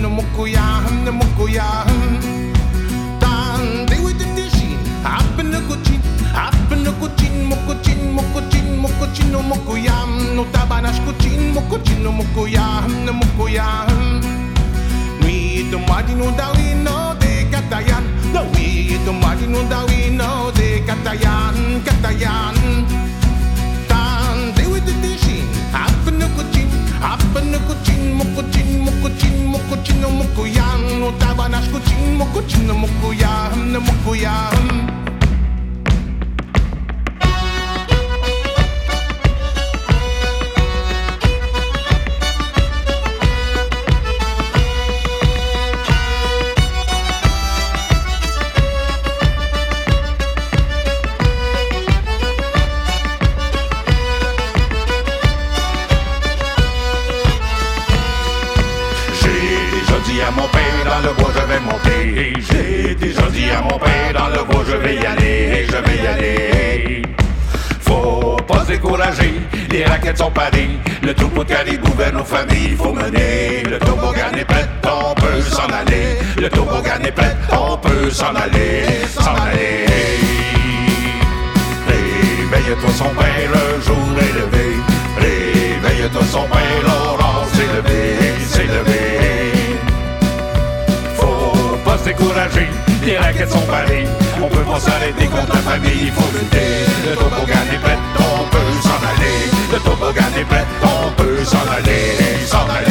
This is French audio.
no mukuyam, no mukuyam. Dan they with the dishin, happen the kuchin, happen the kuchin, mukuchin, mukuchin, mukuchin, no mukuyam, no tabanash kuchin, mukuchin, no mukuyam, no mukuyam. Nui to madi no dawi no de katayan, nui to madi no dawi no de katayan, katayan. Dan they with the dishin, happen the kuchin, happen the kuchin, mukuchin, mukuchin, mukuchin, no mukuyam, no tabanash kuchin, mukuchin, no mukuyam, no mukuyam. À mon père dans le bois je vais monter. J'ai déjà dit à mon père dans le bois je vais y aller, je vais y aller. Faut pas se décourager, les raquettes sont parées. Le troupeau de caribou vers nos familles faut mener. Le toboggan est prêt, on peut s'en aller. Le toboggan est prêt, on peut s'en aller, s'en aller. Réveille-toi son père, le jour est levé. Réveille-toi son père, l'aurore s'est levé, s'est levé. Pas se décourager, les raquettes sont parées. On peut pas s'arrêter contre la famille, il faut lutter. Le toboggan est prêt, on peut s'en aller. Le toboggan est prêt, on peut s'en aller, s'en aller.